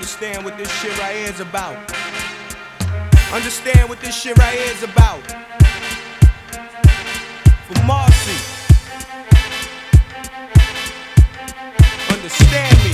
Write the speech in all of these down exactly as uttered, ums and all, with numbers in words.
understand what this shit right here is about. Understand what this shit right here is about. For Marcy. Understand me.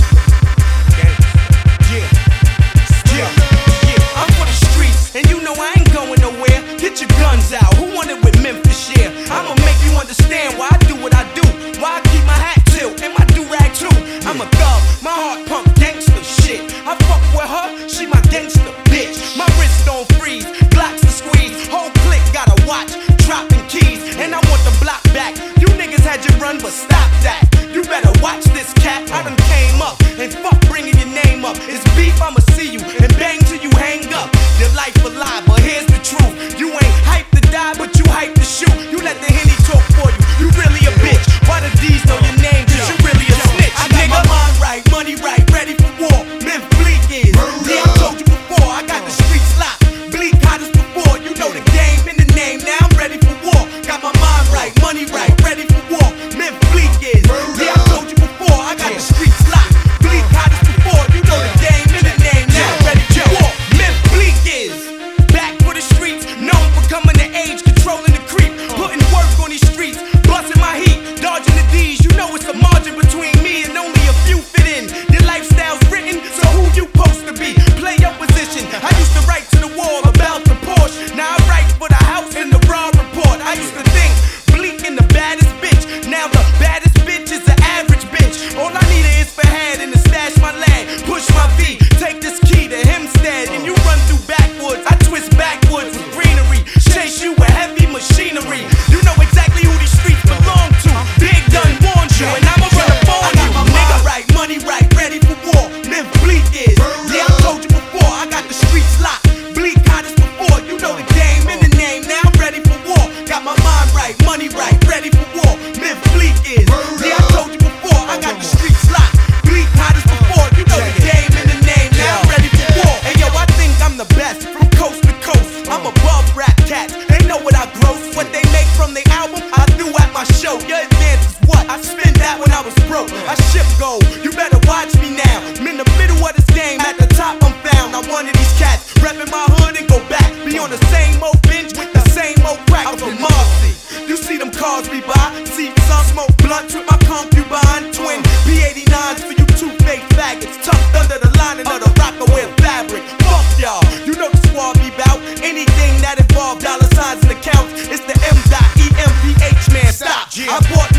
Okay? Yeah. Yeah. Yeah. I'm for the streets, and you know I ain't going nowhere. Get your guns out. Who wanted with Memphis share? I'ma make you understand why I do what I do. Why I keep my hat tilt and my do-rag too. I'm a thug, my heart pump gangster shit. I fuck with her, she my gangster bitch. My wrist don't freeze, Glocks to squeeze. Whole clique got a watch, dropping keys. And I want the block back. You niggas had your run, but stop that. You better watch this cat. I done came up, and fuck bringing your name up. It's beef, I'ma see you, and bang till you hang up. Your life a lie, but here's the truth. You ain't hype to die, but you hype to shoot. You let the Henny talk for you, you really a bitch. Why the D's know your name, cause you really a snitch. I got my mind right, money right, ready for war. Memphis Bleek is, yeah, I told you before, I got the streets locked. Bleek hot as before, you know the game in the name, now I'm ready for war. Got my mind right, money right, ready for war. Memphis Bleek is, yeah, I told you before, I got the streets locked. Bleek hot as before, you know the game in the name, now I'm ready for war. Memphis Bleek is, back for the streets, known for coming to age, controlling the creep, putting work on these streets, busting my heat, dodging the D's. You know it's a margin between me and only a few fit in. Your lifestyle's written, so who you supposed to be? Play your position. I used to write to the wall about the Porsche. Now I write for the house in the raw report. I used to think Bleek in the baddest bitch. Now the baddest bitch is the average bitch. All I need is for head and to stash my land. Push my V, take this key to Hempstead, and you run through backwoods. I twist backwoods with greenery, chase you with heavy machinery. You know exactly who these streets belong to. Big Gun warned you, and I'ma run up on you. Nigga right, money right, ready for war. Memphis Bleek is, yeah, I told you before, I got the streets locked. Bleek hot as before, you know the game in the name, now I'm ready for war. Got my mind right, money right, ready for war. Memphis Bleek is, yeah, I told you before, I got the streets locked. Bleek hot as before, you know the game in the name, now I'm ready for war. And yo, I think I'm the best from coast to coast. I'm above rap cats, they know what I gross. What they make from the album, I do at my show. Your advance is what? I spent that when I was broke. I ship gold, you better watch me now. I'm in the middle of this game, at the top I'm found. I'm one of these cats, reppin' my hood and go back. Be on the same old bench with the same old crack. I'm from Marcy. You see them cars we buy, see some smoke blunts with my concubine. Twin P eighty-nines for you two-faced faggots, tucked under the lining of the Rockaway fabric. Fuck y'all, you know the squad be bout. Anything that involve dollar signs and accounts, it's the M.E.M.P.H man. Stop. I bought